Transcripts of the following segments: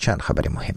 چند خبر مهم.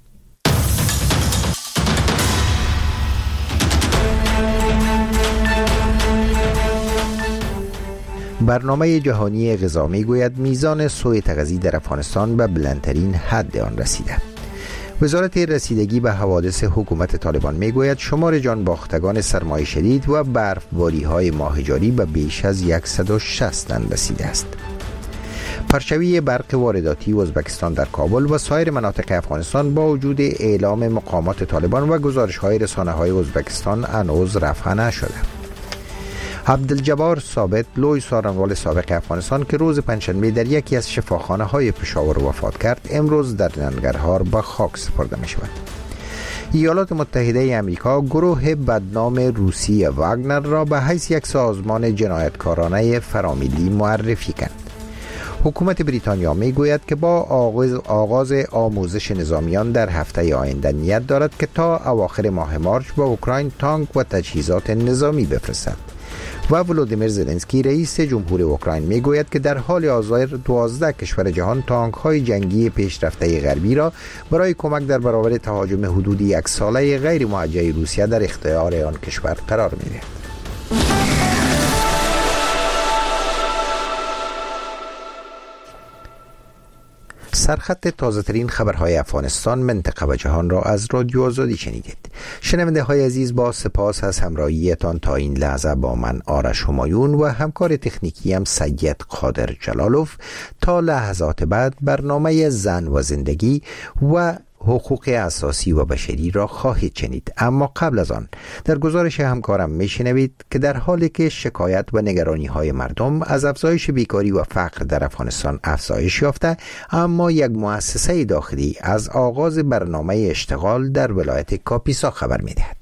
برنامه جهانی غذا میگوید میزان سوء تغذیه در افغانستان به بلندترین حد آن رسیده. وزارت رسیدگی به حوادث حکومت طالبان میگوید شمار جانباختگان سرمای شدید و برفباری های ماه جاری به بیش از 160 تن رسیده است. پرچوی برق وارداتی ازبکستان در کابل و سایر مناطق افغانستان با وجود اعلام مقامات طالبان و گزارش های رسانه های ازبکستان هنوز رفع نشده. عبدالجبار ثابت، لوی سارنوال سابق افغانستان که روز پنجشنبه در یکی از شفاخانه های پشاور وفات کرد، امروز در ننگرهار به خاک سپرده می شود. ایالات متحده امریکا گروه بدنام روسی واگنر را به حیث یک سازمان جنایتکارانه فرامیلی معرفی کرد. حکومت بریتانیا می گوید که با آغاز آموزش نظامیان در هفته آینده نیت دارد که تا اواخر ماه مارچ به اوکراین تانک و تجهیزات نظامی بفرستد. و ولودیمیر زلنسکی رئیس جمهور اوکراین می گوید که در حال حاضر 12 کشور جهان تانک های جنگی پیشرفته غربی را برای کمک در برابر تهاجم حدود یک ساله غیر موجه روسیه در اختیار آن کشور قرار می دهد. سرخط تازه ترین خبرهای افغانستان، منطقه و جهان را از رادیو آزادی شنیدید. شنونده های عزیز، با سپاس از همراهیتان تا این لحظه با من آرش همایون و همکار تکنیکی هم سید قادر جلالوف، تا لحظات بعد برنامه زن و زندگی و حقوق اساسی و بشری را خواهید شنید. اما قبل از آن در گزارش همکارم میشنوید که در حالی که شکایت و نگرانی های مردم از افزایش بیکاری و فقر در افغانستان افزایش یافته، اما یک مؤسسه داخلی از آغاز برنامه اشتغال در ولایت کاپیسا خبر میدهد.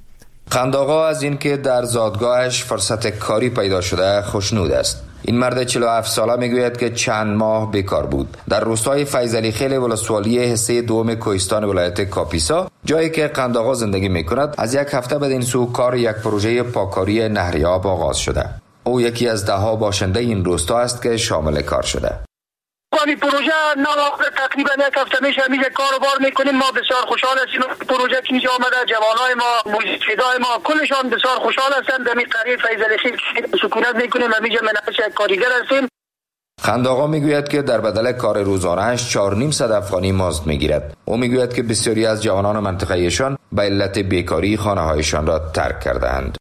قندآقا از اینکه در زادگاهش فرصت کاری پیدا شده خوشنود است. این مرد 47 ساله میگوید که چند ماه بیکار بود. در روستای فیضعلی خیل ولسوالی حصه دوم کوهستان ولایت کاپیسا، جایی که قندآقا زندگی میکند، از یک هفته بعد این سو کار یک پروژه پاککاری نهریاب آغاز شده. او یکی از 10 باشنده این روستا است که شامل کار شده. این پروژه تقریبا یک هفته میشه کاروبار میکنیم. ما بسیار خوشحال هستیم. پروژه که اینجا آمده، جوانای ما، موجودای ما کلشان بسیار خوشحال هستند. در این قریه فیضعلی خیل سکونت میکنیم و اینجا منعش کارگر هستیم. قندآقا میگوید که در بدل کار روزانه‌اش 4.5 افغانی مزد میگیرد. او میگوید که بسیاری از جوانان منطقه ایشان به علت بیکاری خانه‌هایشان را ترک کرده‌اند.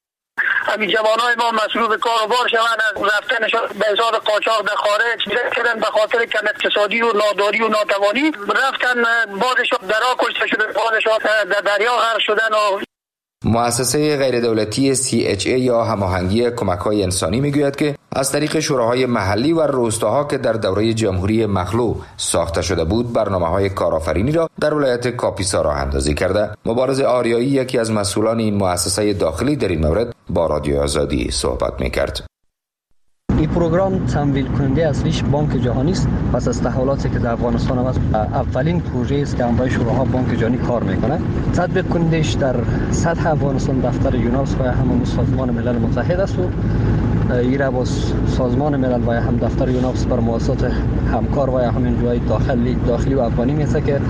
همین جوانای ما مسئول کاروبار شوند، از رفتنشان به حساب قاچاق در خارج کردن، به خاطر کم اقتصادی و ناداری و ناتوانی رفتن، بعضشان درا کشته شده، بعضشان در دریا غرق شدن. و مؤسسه غیر دولتی CHA یا هماهنگی کمک‌های انسانی میگوید که از طریق شوراهای محلی و روستاها که در دوره جمهوری مخلوع ساخته شده بود، برنامه‌های کارآفرینی را در ولایت کاپیسا راه اندازی کرده. مبارز آریایی، یکی از مسئولان این مؤسسه داخلی، در این مورد با رادیو آزادی صحبت می‌کرد. این پروگرام تمویل کننده اصلیش بانک جهانی است. پس از تحولاتی که در افغانستان است، اولین پروژه است که همراه شوراها بانک جهانی کار میکنه. تطبیق کنندش در سطح افغانستان دفتر یونسکو و همون سازمان ملل متحد است و ایرا با سازمان ملل و هم دفتر یونسکو بر مؤسسات همکار و همین جای داخلی و افغانی میشه که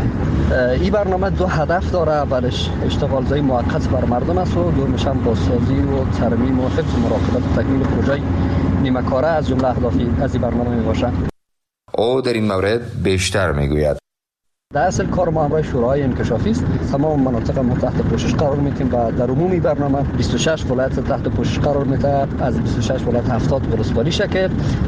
این برنامه 2 هدف داره. اولش اشتغال زایی موقت بر مردم است و دومش هم بازسازی و ترمیم و حفظ مراقبت و تکمیل پروژه نیمه کاره از جمله اهدافی از این برنامه میباشه. او در این مورد بیشتر میگوید. در اصل کار ما همراه شورای انکشافی است. تمام مناطق ما تحت پوشش قرار میدیم و در عمومی برنامه 26 ولایت تحت پوشش قرار میده. از 26 ولایت 70 ولسوالی شکل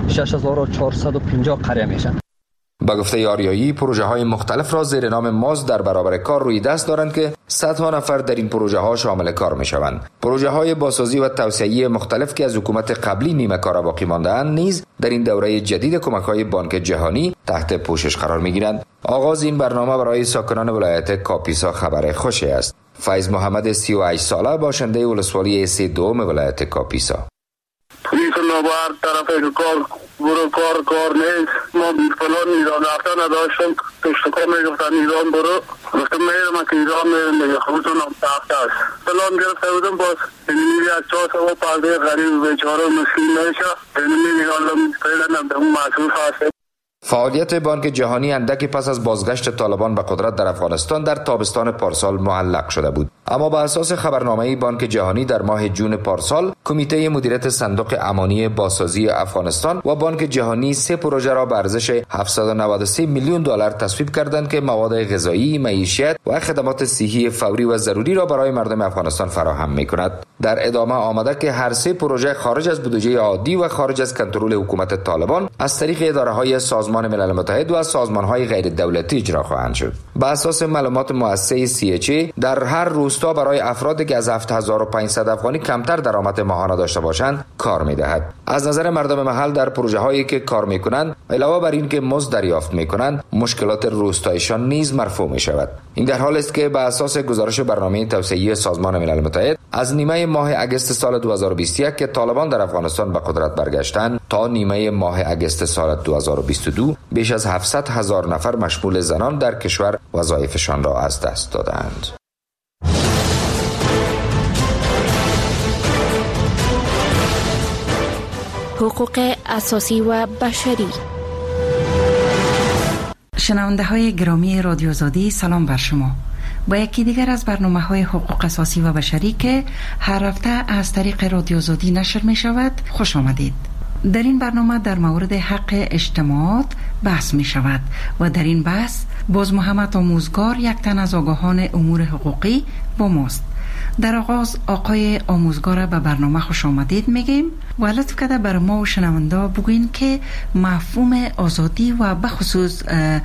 6450 قریه میشن. با گفته آریایی، پروژه های مختلف را زیر نام مزد در برابر کار روی دست دارند که صدها نفر در این پروژه ها شامل کار می شوند. پروژه های بازسازی و توسعه‌ای مختلف که از حکومت قبلی نیمه کاره باقی مانده اند نیز در این دوره جدید کمک های بانک جهانی تحت پوشش قرار می گیرند. آغاز این برنامه برای ساکنان ولایت کاپیسا خبر خوشی است. فیض محمد 38 ساله باشنده ولسوالی حصه دوم ولایت کاپیسا. نوبر طرف کار کار نیست. ما فلان ایران رفتن نداشتم، پشتکار میگفتن ایران برو، گفتم میرم که ایران میرم خودتون هم تحت است. فلان گرفته بودم، باز اینمیری از 450 غریب بیچاره مسکین نمیشه، اینمیری حالا فعلا به اون مسئول هست. فعالیت بانک جهانی اندکی پس از بازگشت طالبان به قدرت در افغانستان در تابستان پارسال معلق شده بود. اما بر اساس خبرنامه بانک جهانی در ماه جون پارسال، کمیته مدیریت صندوق امانی بازسازی افغانستان و بانک جهانی 3 پروژه را به ارزش 793 میلیون دلار تصویب کردند که مواد غذایی، معیشت و خدمات صحی فوری و ضروری را برای مردم افغانستان فراهم می‌کند. در ادامه آمده که هر 3 پروژه خارج از بودجه عادی و خارج از کنترل حکومت طالبان از طریق اداره‌های سازمان ملل متحد و سازمان‌های غیر دولتی اجرا خواهند شد. بر اساس معلومات مؤسسه CHA در هر روستا برای افرادی که از 7500 افغانی کمتر درآمد ماهانه داشته باشند کار می‌دهد. از نظر مردم محل در پروژه‌هایی که کار می‌کنند، علاوه بر این که مزد دریافت می‌کنند، مشکلات روستایشان نیز مرفوع می‌شود. این در حالی است که بر اساس گزارش برنامه توسعه سازمان ملل متحد از نیمه ماه اگست سال 2021 که طالبان در افغانستان به قدرت برگشتند تا نیمه ماه اگست سال 2022 بیش از 700,000 نفر مشمول زنان در کشور وظایفشان را از دست دادند. حقوق اساسی و بشری. شنونده های گرامی رادیو آزادی، سلام بر شما. با یکی دیگر از برنامه‌های حقوق اساسی و بشری که هر هفته از طریق رادیو آزادی نشر می شود خوش آمدید. در این برنامه در مورد حق اجتماعات بحث می شود و در این بحث باز محمد آموزگار، یک تن از آگاهان امور حقوقی با ماست. در آغاز آقای آموزگار به برنامه خوش آمدید میگیم و لطف کرده بر ما و شنونده بگوین که مفهوم آزادی و بخصوص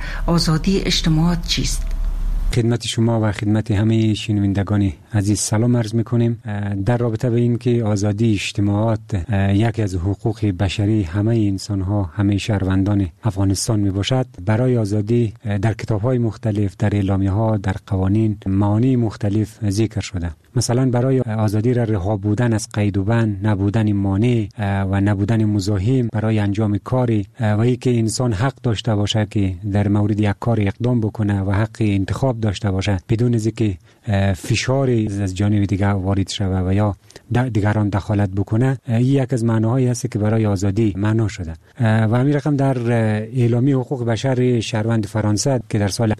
آزادی اجتماعات چیست؟ خدمت شما و خدمت همه شنوندگان عزیز سلام عرض میکنیم. در رابطه به این که آزادی اجتماعات یکی از حقوق بشری همه انسان ها، همه شهروندان افغانستان می باشد، برای آزادی در کتاب های مختلف، در اعلامیه ها، در قوانین معانی مختلف ذکر شده. مثلا برای آزادی را رها بودن از قید و بند، نبودن مانع و نبودن مزاحم برای انجام کاری و اینکه انسان حق داشته باشه که در مورد یک کار اقدام بکنه و حق انتخاب داشته باشه بدون از اینکه فشار از جانب دیگر وارد شود و یا دیگران دخالت بکنه. این یک از معناهایی است که برای آزادی معنا شده و همین رقم در اعلامیه حقوق بشر شهروند فرانسه که در سال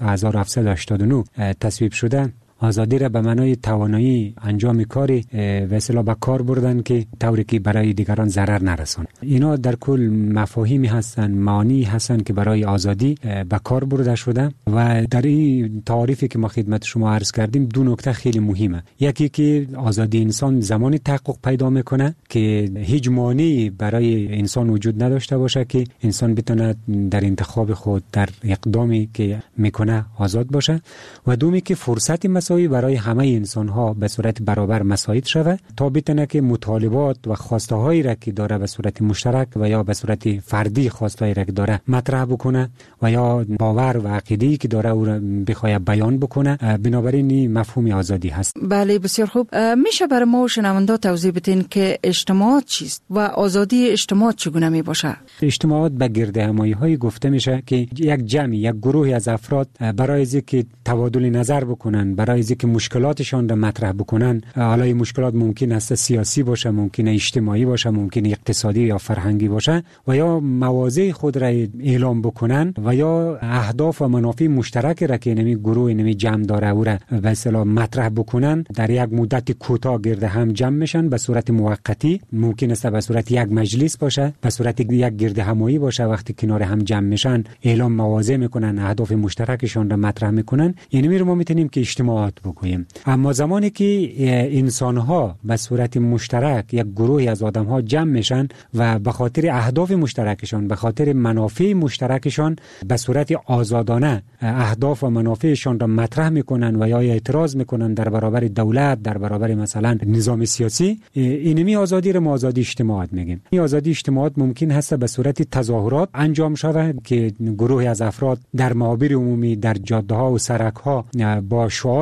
1789 تصویب شده، آزادی را به معنای توانایی انجام کاری و اصطلاح به کار بردن که طوری که برای دیگران ضرر نرسونه. اینا در کل مفاهیمی هستن، معانی هستن که برای آزادی به کار برده شده و در این تعریفی که ما خدمت شما عرض کردیم 2 نکته خیلی مهمه. یکی که آزادی انسان زمانی تحقق پیدا میکنه که هیچ مانعی برای انسان وجود نداشته باشه که انسان بتونه در انتخاب خود، در اقدامی که میکنه آزاد باشه، و دومی که فرصت برای همه انسان ها به صورت برابر مساعد شود تا بتونه که مطالبات و خواسته هایی را که داره به صورت مشترک و یا به صورت فردی خواسته هایی را که داره مطرح بکنه و یا باور و عقیده‌ای که داره او را بخواد بیان بکنه. بنابراین این مفهوم آزادی هست. بله، بسیار خوب. میشه برای ما و شنونده توضیح بدین که اجتماعات چیست و آزادی اجتماعات چگونه می باشه؟ اجتماعات به گرد همایی های گفته میشه که یک جمعی، یک گروهی از افراد برای اینکه تبادل نظر بکنن، برای که مشکلاتشان را مطرح بکنن، حالا این مشکلات ممکن است سیاسی باشه، ممکن است اجتماعی باشه، ممکن است اقتصادی یا فرهنگی باشه، و یا مواضع خود را اعلام بکنن و یا اهداف و منافع مشترک را که نمی گروه نمی جمع داره او را به اصطلاح مطرح بکنن، در یک مدت کوتاه گرد هم جمع میشن به صورت موقتی. ممکن است به صورت یک مجلس باشه، به صورت یک گرد همایی باشه. وقتی کنار هم جمع میشن اعلام مواضع میکنن، اهداف مشترکشان را مطرح میکنن. یعنی ما میتونیم که اجتماعات بگوییم. اما زمانی که انسان ها به صورت مشترک، یک گروهی از آدم ها جمع میشن و به خاطر اهداف مشترکشان، به خاطر منافع مشترکشان به صورت آزادانه اهداف و منافعشان را مطرح میکنن و یا اعتراض میکنن در برابر دولت، در برابر مثلا نظام سیاسی، اینمی آزادی را ما آزادی اجتماعات میگیم. این آزادی اجتماعات ممکن هست به صورت تظاهرات انجام شود که گروهی از افراد در محاور عمومی، در جاده ها و سرک ها با شعار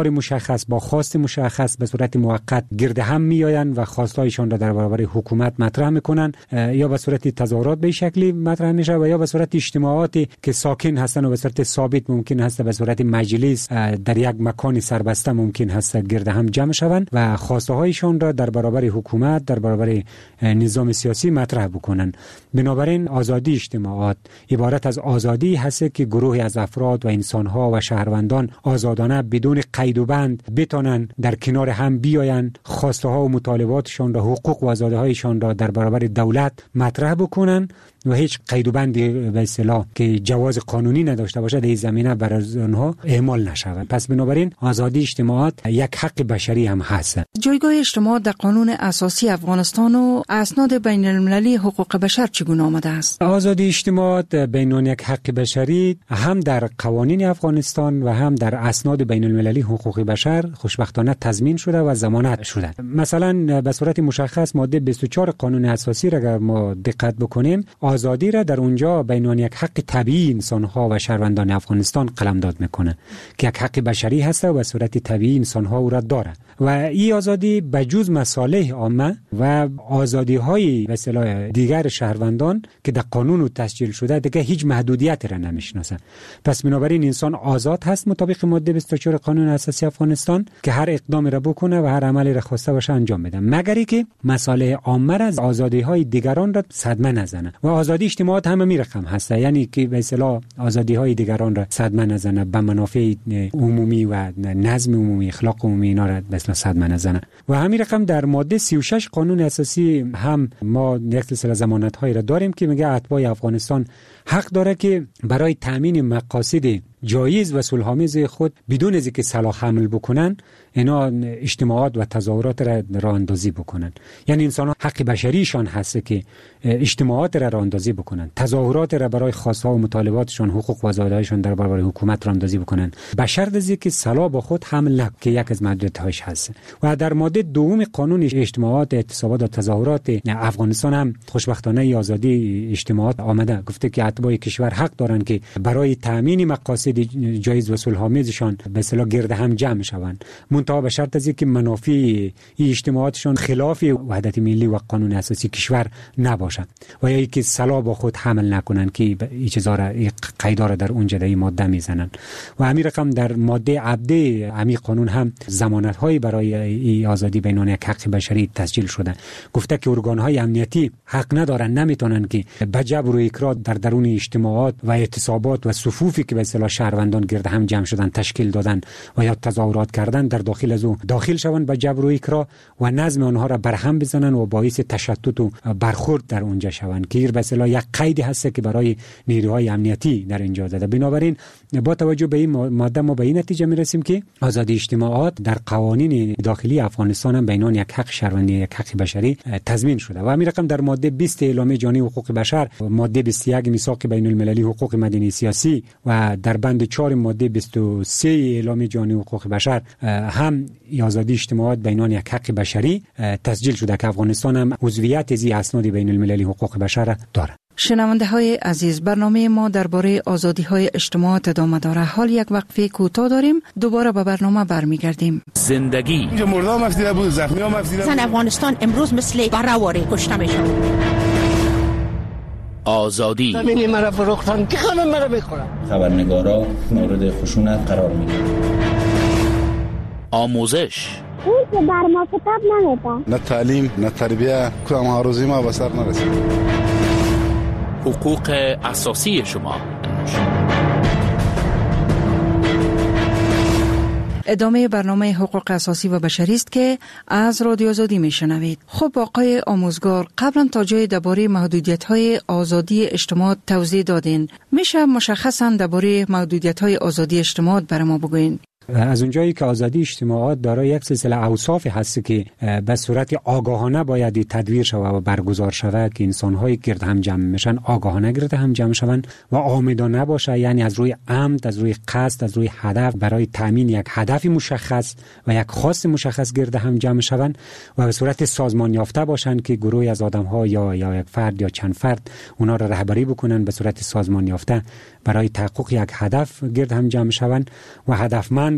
کار مشخص با خواست مشخص به صورت موقت گرد هم میآیند و خواستایشان را در برابر حکومت مطرح میکنن، یا به صورت تظاهرات به شکلی مطرح میشه و یا به صورت اجتماعاتی که ساکن هستن و به صورت ثابت ممکن هست به صورت مجلس در یک مکان سربسته ممکن هست گرد هم جمع شوند و خواسته هایشان را در برابر حکومت، در برابر نظام سیاسی مطرح بکنن. بنابراین آزادی اجتماعات عبارت از آزادی هست که گروهی از افراد و انسانها و شهروندان آزادانه بدون قید و بند بتونن در کنار هم بیاین، خواسته ها و مطالباتشان را، حقوق و آزادی هایشان را در برابر دولت مطرح بکنن و هیچ قید و بندی به اصطلاح که جواز قانونی نداشته باشه در این زمینه بر آنها اعمال نشود. پس بنابراین آزادی اجتماعات یک حق بشری هم هست. جایگاه اجتماعات در قانون اساسی افغانستان و اسناد بین المللی حقوق بشر چگونه آمده است؟ آزادی اجتماعات بین یک حق بشری هم در قوانین افغانستان و هم در اسناد بین المللی حقوق بشر خوشبختانه تضمین شده و ضمانت شده. مثلا به صورت مشخص ماده 24 قانون اساسی را اگر ما دقت بکنیم، آزادی را در اونجا بین یک حق طبیعی انسان‌ها و شهروندان افغانستان قلمداد میکنه که یک حق بشری هست و به صورت طبیعی انسان‌ها او را داره و این آزادی بجز مصالح عامه و آزادی‌های به اصطلاح دیگر شهروندان که در قانون تسجیل شده دیگه هیچ محدودیتی را نمیشناسه. پس بنابراین انسان آزاد هست مطابق ماده 24 قانون اساسی افغانستان که هر اقدامی را بکنه و هر عملی را خواسته باشه انجام بده، مگر اینکه مصالح عامه را از آزادی‌های دیگران را صدمه نزنه. و آزادی اجتماعات هم می رقم هست، یعنی که به اصطلاح آزادی‌های دیگران را صدمه نزنه، به منافع عمومی و نظم عمومی، اخلاق عمومی اینا را به اصطلاح صدمه نزنه. و همین رقم در ماده 36 قانون اساسی هم ما یک سلسله ضمانت‌هایی را داریم که میگه اتباع افغانستان حق داره که برای تامین مقاصد جایز و صلح‌آمیز خود بدون از اینکه سلاح حمل بکنن اینا اجتماعات و تظاهرات را راه اندازی بکنن. یعنی انسان‌ها حق بشریشان هست که اجتماعات را راه اندازی بکنن، تظاهرات را برای خواست‌ها و مطالباتشان، حقوق و آزادی‌هایشان در برابر حکومت راه اندازی بکنن، به شرط از اینکه سلاح با خود حمل نکنند که یک از محدودیت‌هاش هست. و در ماده دوم قانون اجتماعات، اعتصابات و تظاهرات افغانستان هم خوشبختانه آزادی اجتماعات آمده، گفته که اتباع کشور حق دارند که برای تامین مقاصد جایز و صلح‌آمیزشان به اصطلاح گرد هم جمع شوند، منتها به شرط از اینکه منافع این اجتماعاتشان خلاف وحدت ملی و قانون اساسی کشور نباشد و یا اینکه سلاح با خود حمل نکنند که این چیزا را قیدا را در اونجا در ماده میزنن. و همین رقم در ماده عبده همین قانون هم ضمانت‌های برای این آزادی بین یک حق بشری تسجیل شده، گفته که ارگان‌های امنیتی حق ندارن، نمیتونن که به جبر و اکراه در درون اجتماعات و اعتصابات و صفوفی که به اصطلاح شهروندان گرد هم جمع شدن تشکیل دادن و یا تظاهرات کردن در داخل از او داخل شوند به جبر و اکراه و نظم آنها را برهم بزنن و باعث تشتت و برخورد در اونجا شوند که به اصطلاح یک قیدی هست که برای نیروهای امنیتی در اینجا زده. بنابراین با توجه به این ماده ما به این نتیجه میرسیم که آزادی اجتماعات در قوانین داخلی افغانستان هم بین یک حق شهروندی یک حق بشری تضمین شده. و همین رقم در ماده 20 اعلامیه جهانی حقوق بشر، ماده 21 میثاق بین المللی حقوق مدنی سیاسی و در بند 4 ماده 23 اعلامیه جهانی حقوق بشر هم آزادی اجتماعات بین یک حق بشری تسجیل شده که افغانستان هم عضویت از اسناد بین المللی حقوق بشر دارد. شنونده های عزیز، برنامه ما درباره آزادی های اجتماعات ادامه داره. حال یک وقفه کوتاه داریم، دوباره به برنامه برمیگردیم. زندگی اینجا مردم افزیده بود، زخمی هم افزیده بود. زن افغانستان امروز مثل برهواره کشته میشه. آزادی زمینی مرا فروختن که خانم مرا بخورن. خبرنگارا مورد خشونت قرار میگیرن. آموزش اون که بر ما کتاب نمیده، نه تعلیم نه تربیه، کدام آرزوی ما به سر نرسید. حقوق اساسی شما. ادامه برنامه حقوق اساسی و بشری است که از رادیو آزادی میشنوید. خب آقای آموزگار، قبلا تا جای درباره محدودیت‌های آزادی اجتماعات توضیح دادین، میشه مشخصاً درباره محدودیت‌های آزادی اجتماعات برای ما بگوین؟ از اونجایی که آزادی اجتماعات دارای یک سلسله اوصاف هست که به صورت آگاهانه باید تدویر شود و برگزار شود که انسان‌های گرد هم جمع میشن آگاهانه گرد هم جمع شوند و عامدانه باشه، یعنی از روی عمد، از روی قصد، از روی هدف برای تامین یک هدف مشخص و یک خواست مشخص گرد هم جمع شوند و به صورت سازمان یافته باشند که گروهی از آدم‌ها یا یک فرد یا چند فرد اونا را رهبری بکنن به صورت سازمان یافته برای تحقق یک هدف گرد هم جمع شوند و هدفمند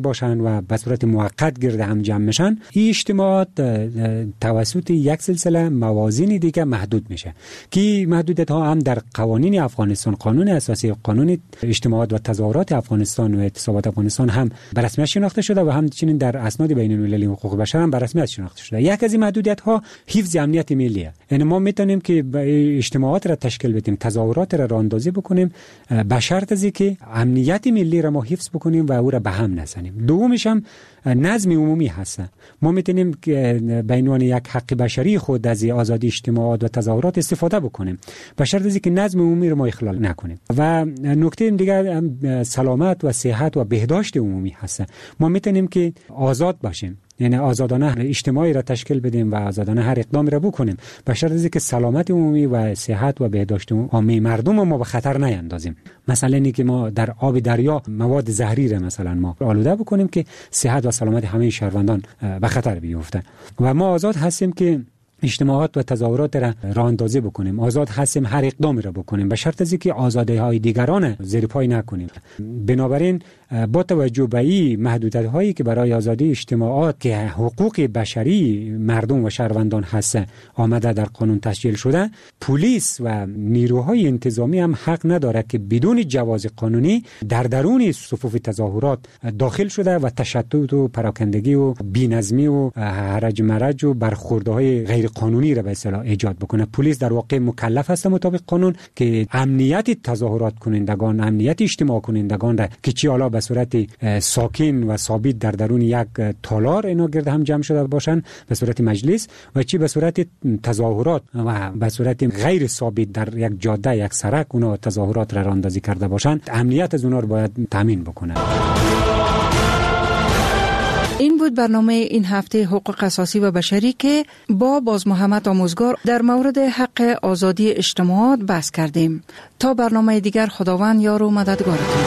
باشن و به صورت موقت گرد هم جمع میشن، این اجتماعات توسط یک سلسله موازین دیگه محدود میشه که محدودیت ها هم در قوانین افغانستان، قانون اساسی، قانون اجتماعات و تظاهرات افغانستان و اعتصابات افغانستان هم به رسمیت شناخته شده و همچنین در اسناد بین المللی حقوق بشر هم به رسمیت شناخته شده. یک از این محدودیت ها حفظ امنیت ملیه. یعنی ما میتونیم که اجتماعات را تشکیل بدیم، تظاهرات را راهاندازی بکنیم به شرط از که امنیت ملی را ما حفظ بکنیم و او را به هم نزنیم. دومش هم نظم عمومی هست. ما میتونیم به عنوان یک حق بشری خود از آزادی اجتماعات و تظاهرات استفاده بکنیم به شرط از که نظم عمومی را ما اخلال نکنیم. و نکته دیگر هم سلامت و صحت و بهداشت عمومی هست. ما میتونیم که آزاد باشیم، یعنی آزادانه اجتماعی را تشکیل بدیم و آزادانه هر اقدامی را بکنیم به شرط از که سلامت عمومی و صحت و بهداشت عمومی مردم ما به خطر نیندازیم. مثلا اینکه که ما در آب دریا مواد زهری را مثلا ما آلوده بکنیم که صحت و سلامت همه شهروندان به خطر بیفته. و ما آزاد هستیم که اجتماعات و تظاهرات را راهاندازی بکنیم، آزاد هستیم هر اقدامی را بکنیم به شرط از که آزادی‌های دیگران زیر پای نکنیم. بنابراین با توجه به این محدودیت‌هایی که برای آزادی اجتماعات که حقوق بشری مردم و شهروندان هست آمده در قانون تسجیل شده، پلیس و نیروهای انتظامی هم حق نداره که بدون جواز قانونی در درون صفوف تظاهرات داخل شده و تشتت و پراکندگی و بی‌نظمی و هرج مرج و برخوردهای غیر قانونی را به اصطلاح ایجاد بکنه. پلیس در واقع مکلف است مطابق قانون که امنیت تظاهرات کنندگان، امنیت اجتماع کنندگان را که چی حالا به صورت ساکن و ثابت در درون یک تالار اینا گرد هم جمع شده باشن به صورت مجلس و چی به صورت تظاهرات و به صورت غیر ثابت در یک جاده، یک سرک اونا تظاهرات را راهاندازی کرده باشن، امنیت از اونا رو باید تامین بکنه. این بود برنامه این هفته حقوق اساسی و بشری که با باز محمد آموزگار در مورد حق آزادی اجتماعات بحث کردیم. تا برنامه دیگر خداوند یار و مددگارتون.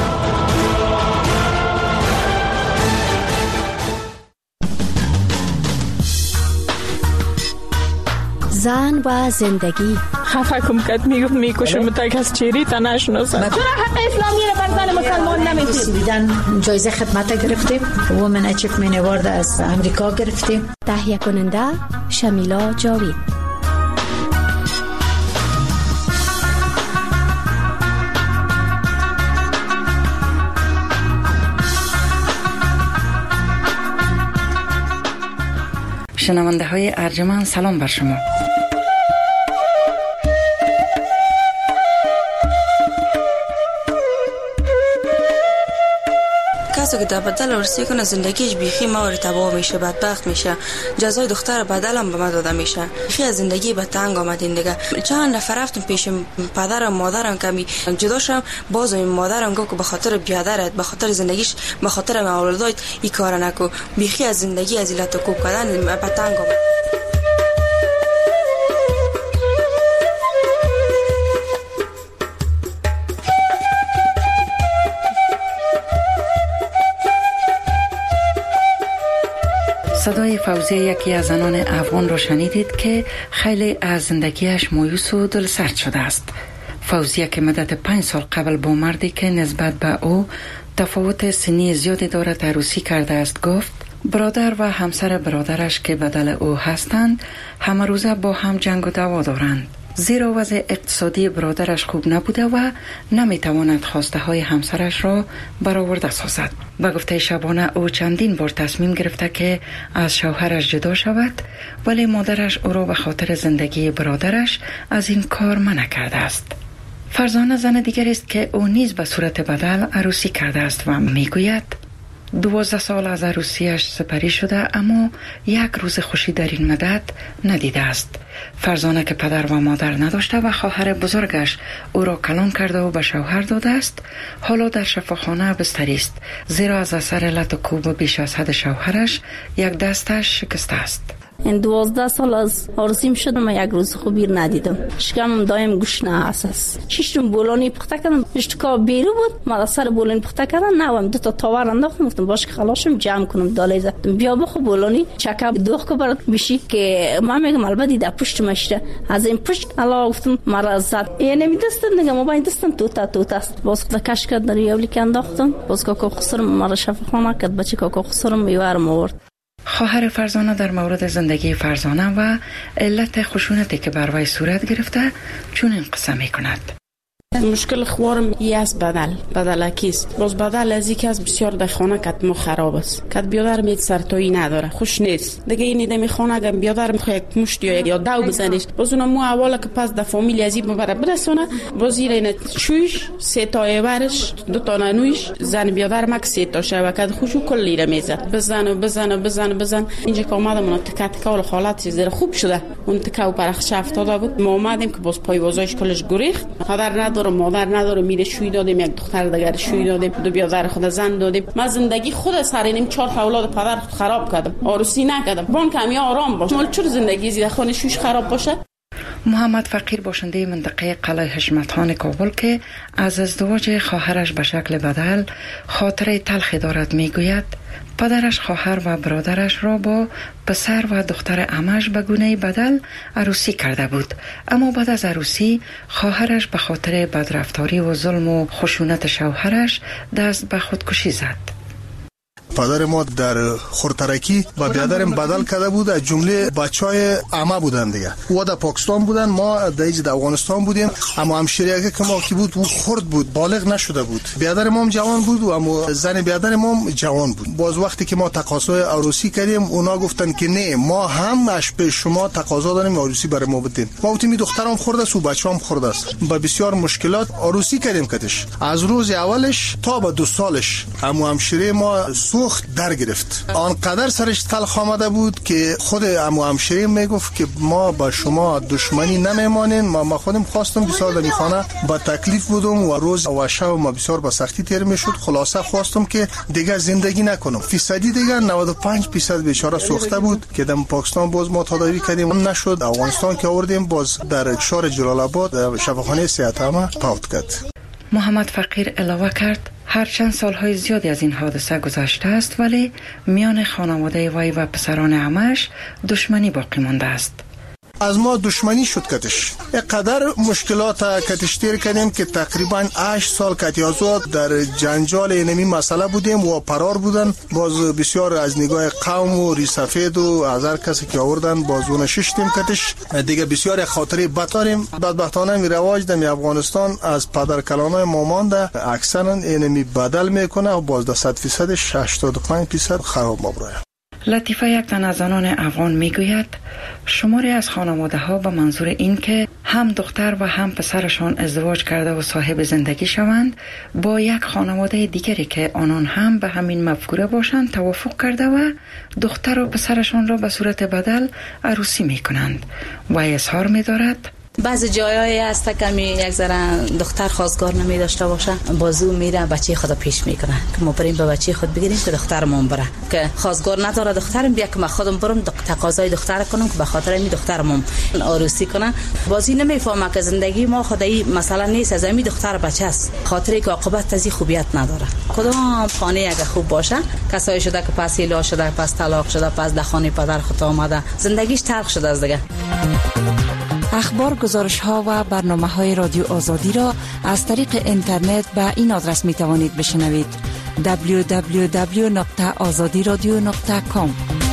زن و زندگی. خفه کم کت میکشم تا کس چیری تا نشناسم. چرا حق اسلامی رو بر زن مسلمان نمیدید؟ دیدن جایزه خدمت گرفتیم، وومن اچیومنت اوارد از امریکا گرفتیم. تهیه کننده شمیلا جاوید. شنونده های ارجمند سلام بر شما. کسی که در بدل ورسی کنه زندگیش بیخی موری تباه میشه، بدبخت میشه، جزای دختر بدل هم به ما داده میشه. بیخی از زندگی به تنگ آمدین دیگه. چند نفر رفتم پیش پدرم مادرم کمی جدا شدم، باز این مادرم گفت که به خاطر بیادرت، به خاطر زندگیش، به خاطر اولادات این کار نکو. بیخی از زندگی از علت کوب کردن به تنگ آمد. صدای فوزیه یکی از زنان افغان را شنیدید که خیلی از زندگیش مایوس و دلسرد شده است. فوزیه که مدت 5 سال قبل با مردی که نسبت به او تفاوت سنی زیادی دارد عروسی کرده است گفت برادر و همسر برادرش که بدل او هستند همه روزه با هم جنگ و دعوا دارند، زیرا وضع اقتصادی برادرش خوب نبوده و نمیتواند خواسته های همسرش را برآورده سازد. به گفته شبانه او چندین بار تصمیم گرفته که از شوهرش جدا شود، ولی مادرش او را به خاطر زندگی برادرش از این کار منع کرده است. فرزانه زن دیگر است که او نیز به صورت بدل عروسی کرده است و میگوید 12 سال از عروسیش سپری شده اما یک روز خوشی در این مدت ندیده است. فرزانه که پدر و مادر نداشته و خواهر بزرگش او را کلان کرده و به شوهر داده است، حالا در شفاخانه بستری است، زیرا از اثر لط و کوب بیش از حد شوهرش یک دستش شکسته است. این 12 سال از عروسیم شدم من یک روز خوبی ندیدم. شکمم دایم گشنه است. ششم بولانی پخته کردم، اشتکا بیرو بود. ما سر بولانی پخته کردم، نوام دو تا تاور انداختم، گفتم باشه خلاصم جمع کنم دالیزه. بیا بخو بولانی چکا دوخ کو برات بشی که ما میگم البته در پشت مشته. از این پشت الله گفتم مرا زد. یعنی میدستم نگم ما باید دستم توتا است. باز کش کرد در یولی که انداختم. باز کاکا خسرم مرا شفاخانه کرد، بچه کاکا خسرم میوارم آورد. خواهر فرزانه در مورد زندگی فرزانه و علت خشونتی که بر وی صورت گرفته چون این قصه می کند. مشکل خوارم ای است بدل کیست. باز بدل از اینکه از بسیار در خانه کتمو خراب است. کت بیادر میت سرتایی نداره، خوش نیست. دیگه این دمی خانه اگه بیادر میخواد یک مشت یا دو بزنیش، باز اونم مو اولا که پس در فامیل از این ببره برسونه، باز این چویش سه تا ایورش دو تا نانویش زن بیادر مک سه تا شو کد خوشو کلی را میزد. بزن اینجا که اومدم اون تک ول حالت زیر خوب شده. اون تکو پرخش افتاده بود. ما اومدیم که باز پای وازایش کلش گریخت. مادر نداره میره شوی دادیم، یک دختر دیگر شوی دادیم، دو بیادر خود زن دادیم. من زندگی خود سرینم 4 اولاد پدر خراب کردم، عروسی نکردم. بان کمی آرام باش. مال چرا زندگی زیاد خونه شوش خراب باشه؟ محمد فقیر باشنده منطقه قلعه حشمتخان کابل که از ازدواج خواهرش به شکل بدل خاطره تلخی دارد میگوید پدرش خواهر و برادرش را با پسر و دختر عمش به گونه بدل عروسی کرده بود، اما بعد از عروسی خواهرش به خاطر بدرفتاری و ظلم و خشونت شوهرش دست به خودکشی زد. پدر ما در خورترکی با بیادرم بدل کرده بود، از جمله بچهای عمه بودن دیگه. او در پاکستان بودن، ما در افغانستان بودیم. اما همشیره که ما کی بود او خرد بود، بالغ نشده بود. بیادر ما جوان بود و اما زن بیادر ما جوان بود. باز وقتی که ما تقاضای عروسی کردیم اونا گفتن که نه، ما هم اش به شما تقاضا داریم عروسی برای ما بدین. ما گفتیم دخترم خرد است و بچه‌ام خرد است. با بسیار مشکلات عروسی کردیم کدش. از روز اولش تا به 2 سالش اما همشیره ما سوخت در گرفت. آنقدر سرش تلخ آمده بود که خود عمو همشیره میگفت که ما با شما دشمنی نمیمانیم. ما خودم خواستم بسیار در خانه با تکلیف بودم و روز و شب ما بسیار با سختی تیر میشد. خلاصه خواستم که دیگه زندگی نکنم. فیصدی دیگه 95% بیچاره سوخته بود که در پاکستان باز ما تداوی کردیم نشد. افغانستان که آوردیم باز در شهر جلال آباد شفاخانه صحت عامه فوت کرد. محمد فقیر علاوه کرد هرچند سالهای زیادی از این حادثه گذشته است ولی میان خانواده وی و پسران عمش دشمنی باقی مانده است. از ما دشمنی شد کتش. اینقدر مشکلات کتش تیر کردیم که تقریبا 8 سال کتیازو در جنجال اینمی مسئله بودیم و فرار بودن. باز بسیار از نگاه قوم و ریسفید و از هر کسی که آوردن بازونه ششتیم کتش. دیگه بسیار خاطره بداریم. بدبختانه می رواج در افغانستان از پدر کلانای ما مانده اکثرا اینمی بدل میکنه و باز در 100%ش 85% خراب مبراه. لطیفه یک تن از زنان افغان میگوید شماری از خانواده ها به منظور این که هم دختر و هم پسرشان ازدواج کرده و صاحب زندگی شوند با یک خانواده دیگری که آنان هم به همین مفکوره باشند توافق کرده و دختر و پسرشان را به صورت بدل عروسی می کنند و اظهار می دارد بعضی جایایی هست که یک ذره دختر خواستگار نمی داشته باشه بازو میره بچه خود پیش میکنه که ما بریم به بچه خود بگیریم که دخترمون بره که خواستگار نداره دخترم بیا که من خودم برم تقاضای دختر کنم که به خاطر این دخترمون عروسی کنه. بازی نمیفهمه که زندگی ما خدایی مثلا نیست، از این دختر بچه است، خاطری که عاقبت از خوبیت نداره. کدام خانه اگه خوب باشه کسایی شده که پس ایلا شده، پس طلاق شده، پس در خانه پدر خود آمده، زندگیش تلخ شده از دیگه. اخبار، گزارش ها و برنامه های رادیو آزادی را از طریق اینترنت به این آدرس می توانید بشنوید: www.azadiradio.com.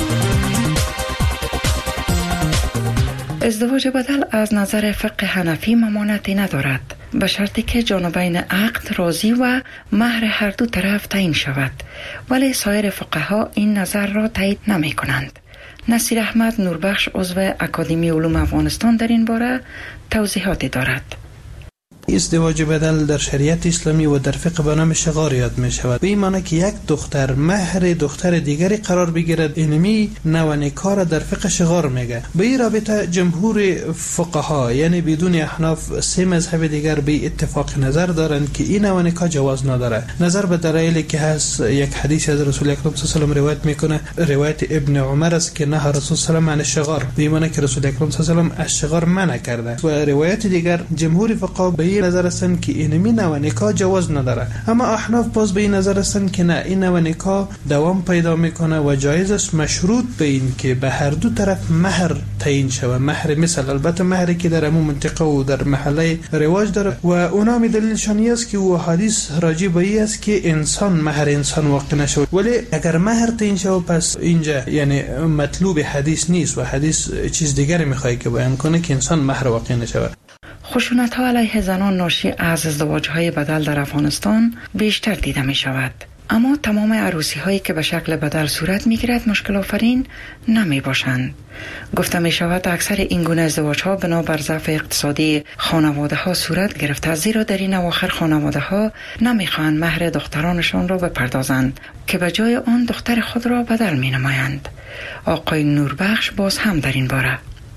ازدواج بدل از نظر فقه حنفی ممانعتی ندارد به شرطی که جانبین عقد راضی و مهر هر دو طرف تعیین شود، ولی سایر فقها این نظر را تایید نمی کنند. نصیر احمد نوربخش عضو اکادمی علوم افغانستان در این باره توضیحاتی دارد. ازدواج بدل در شریعت اسلامی و در فقه به نام شغار یاد می شود. به این معنی که یک دختر مهر دختر دیگری قرار بگیرد، اینمی نوع نکاح را در فقه شغار میگه. به این رابطه جمهور فقها یعنی بدون احناف سه مذهب دیگر به اتفاق نظر دارند که این نوع نکاح جواز نداره. نظر به دلایلی که هست، یک حدیث از رسول اکرم صلی الله علیه و آله روایت میکنه، روایت ابن عمر است که نه رسول صلی الله علیه و آله شغار، به معنی که رسول اکرم صلی الله علیه و آله از شغار منع کرده. و روایت دیگر جمهور فقها به این نظر هستند که اینمی نوع نکاح جواز نداره. اما احناف باز به این نظر هستند که نه، این نوع نکاح دوام پیدا میکنه و جایز است، مشروط به این که به هر دو طرف مهر تعیین شود. مهر مثل البته مهری که در همون منطقه و در محله رواج داره و اونا می دلیلشان است که او حدیث راجع به این است که انسان مهر انسان واقع نشود. ولی اگر مهر تعیین شود پس اینجا یعنی مطلوب حدیث نیست و حدیث چیز دیگری میخواد که بیان کنه که انسان مهر واقع نشود. خشونت‌ها علیه زنان ناشی از ازدواج‌های بدل در افغانستان بیشتر دیده می شود. اما تمام عروسی هایی که به شکل بدل صورت می گیرد مشکل آفرین نمی باشند. گفته می شود اکثر این گونه ازدواج ها بنابر ضعف اقتصادی خانواده ها صورت گرفته، زیرا در این اواخر خانواده ها نمی خواهند مهر دخترانشان را بپردازند که به جای آن دختر خود را بدل می نمایند. آقای نوربخش باز هم در این باره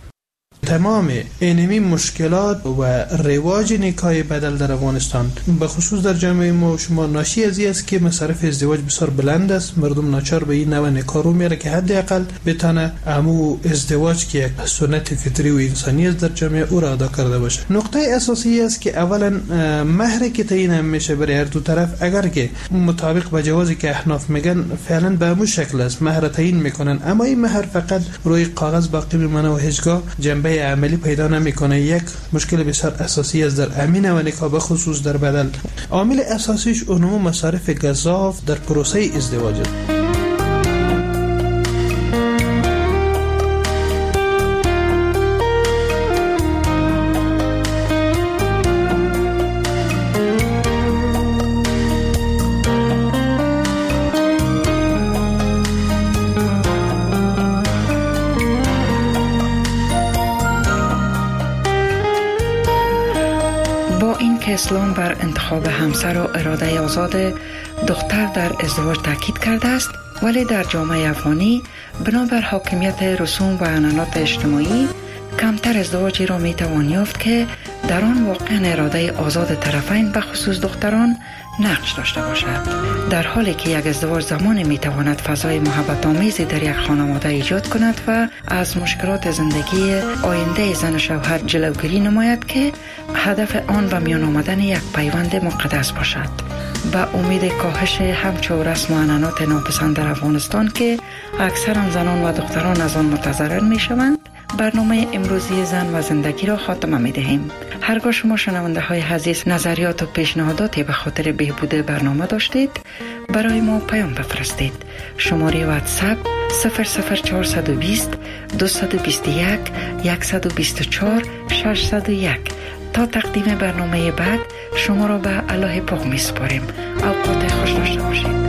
تمام اینمی مشکلات و رواج نکاح بدل در افغانستان به خصوص در جامعه ما شما ناشی از این است که مصارف ازدواج بسیار بلند است. مردم ناچار به این نوع نکاح رو میره که حداقل بتونه امو ازدواج که یک سنت فطری و انسانی است در جامعه او را ادا کرده باشه. نقطه اساسی است که اولا مهری که تعیین میشه برای هر دو طرف اگر که مطابق با جوازی که احناف میگن فعلا به همون شکل است، مهر تعیین میکنن، اما این مهر فقط روی کاغذ باقی میمونه و هیچگاه جنبه عملی پیدا نمیکنه. یک مشکل بسیار اساسی است در امین و نکاح به خصوص در بدل. عامل اساسیش اونمو مصارف گزاف در پروسه ازدواج است. اسلام بر انتخاب همسر و اراده آزاد دختر در ازدواج تاکید کرده است، ولی در جامعه افغانی بنابر حاکمیت رسوم و عنعنات اجتماعی کمتر ازدواجی را میتوان یافت که در آن واقعا اراده آزاد طرفین به خصوص دختران نقش داشته باشد. در حالی که یک ازدواج زمانی میتواند فضای محبت آمیزی در یک خانواده ایجاد کند و از مشکلات زندگی آینده زن و شوهر جلوگیری نماید که هدف آن به میان آمدن یک پیوند مقدس باشد. با امید کاهش همچو رسم و عنعنات ناپسند در افغانستان که اکثر زنان و دختران از آن متضرر میشوند، برنامه امروزی زن و زندگی را خاتمه می دهیم. هرگاه شما شنونده های عزیز نظریات و پیشنهاداتی به خاطر بهبود برنامه داشتید، برای ما پیام بفرستید. شماره واتساپ 00420 221 124 601. تا تقدیم برنامه بعد شما را به الله پاک می سپاریم. اوقات خوش داشته باشید.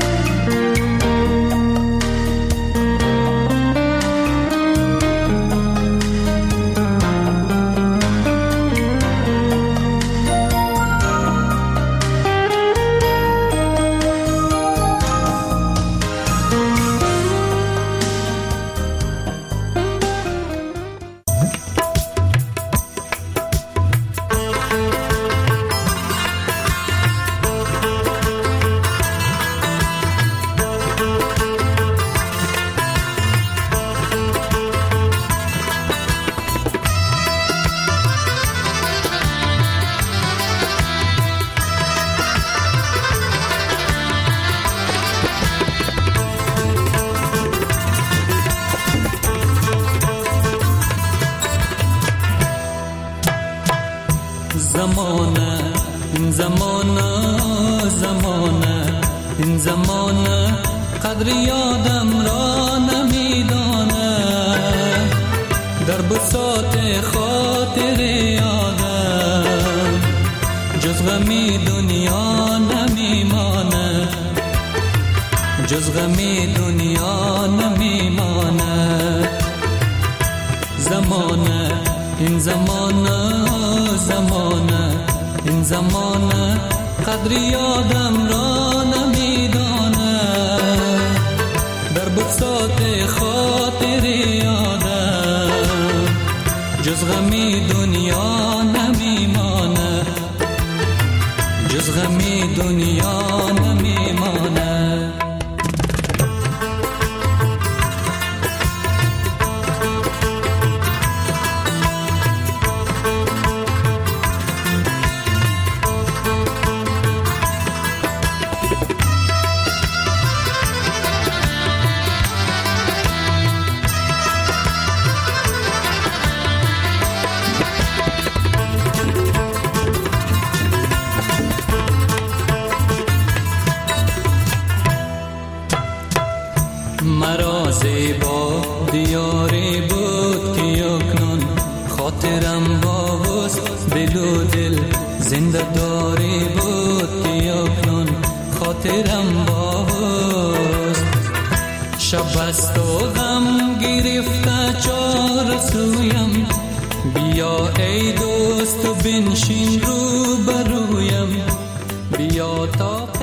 این زمانه قدر یادم را نمیدانه، در بساط خاطر یادم جز غمی دنیا نمیمانه، جز غمی دنیا نمیمانه. زمانه این زمانه، زمانه این زمان قدر یادم را نمیداند، در بساط خاطر یادم جز غمی دنیا نمیماند، جز غمی دنیا نمیماند. مرا زیبا دیاری بود که یکنون خاطرم باوست، دل و دل زنده داری بود که یکنون خاطرم باوست. شب است و غم گرفته چار سویم، بیا ای دوست و بنشین رو برویم، بیا تا